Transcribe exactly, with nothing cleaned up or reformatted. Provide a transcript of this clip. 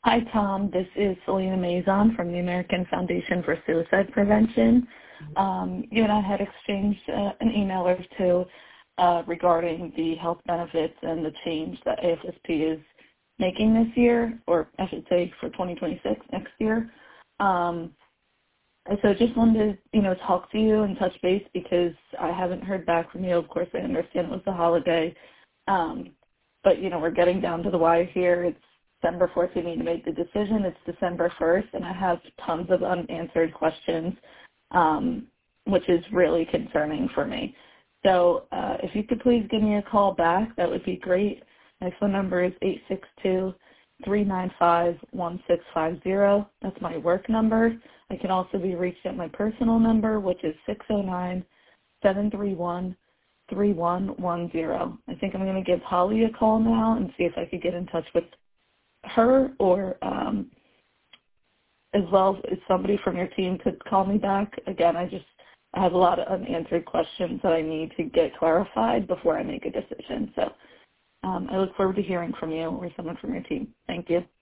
Hi, Tom. This is Selena Mazon from the American Foundation for Suicide Prevention. Um, you and I had exchanged uh, an email or two uh, regarding the health benefits and the change that A F S P is making this year, or I should say for twenty twenty-six, next year. Um, and so just wanted to, you know, talk to you and touch base because I haven't heard back from you. Of course, I understand it was the holiday. Um, but, you know, we're getting down to the wire here. It's December fourth, we need to make the decision. It's December first, and I have tons of unanswered questions, um, which is really concerning for me. So uh, if you could please give me a call back, that would be great. My phone number is eight six two, three nine five, one six five zero. That's my work number. I can also be reached at my personal number, which is six oh nine, seven three one, three one one zero. I think I'm going to give Holly a call now and see if I could get in touch with her, or um, as well as somebody from your team could call me back. Again, I just I have a lot of unanswered questions that I need to get clarified before I make a decision. So um, I look forward to hearing from you or someone from your team. Thank you.